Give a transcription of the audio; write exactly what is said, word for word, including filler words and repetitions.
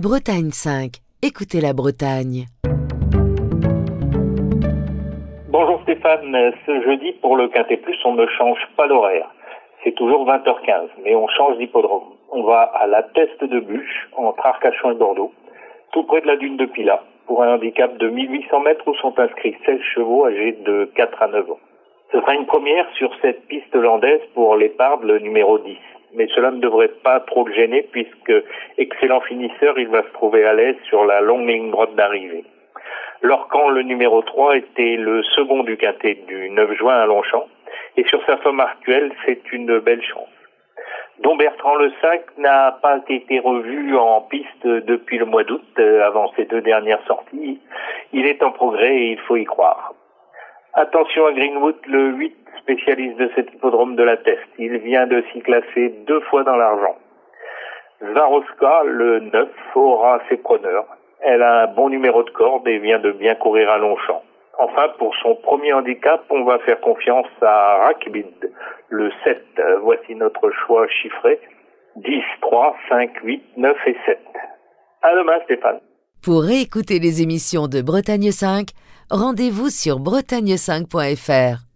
Bretagne cinq. Écoutez la Bretagne. Bonjour Stéphane, ce jeudi pour le Quintet Plus, on ne change pas d'horaire. C'est toujours vingt heures quinze, mais on change d'hippodrome. On va à la Teste de Bûche, entre Arcachon et Bordeaux, tout près de la dune de Pilat, pour un handicap de mille huit cents mètres où sont inscrits seize chevaux âgés de quatre à neuf ans. Ce sera une première sur cette piste landaise pour l'Éparde, le numéro dix. Mais cela ne devrait pas trop le gêner puisque, excellent finisseur, il va se trouver à l'aise sur la longue ligne droite d'arrivée. Lorcan, le numéro trois, était le second du Quintet du neuf juin à Longchamp. Et sur sa forme actuelle, c'est une belle chance. Dom Bertrand le cinq n'a pas été revu en piste depuis le mois d'août, avant ses deux dernières sorties. Il est en progrès et il faut y croire. Attention à Greenwood, le huit, spécialiste de cet hippodrome de la Teste. Il vient de s'y classer deux fois dans l'argent. Swarovska, le neuf, aura ses preneurs. Elle a un bon numéro de corde et vient de bien courir à Longchamp. Enfin, pour son premier handicap, on va faire confiance à Rakbid, le sept. Voici notre choix chiffré. dix, trois, cinq, huit, neuf et sept. À demain, Stéphane. Pour réécouter les émissions de Bretagne cinq, rendez-vous sur bretagne cinq point f r.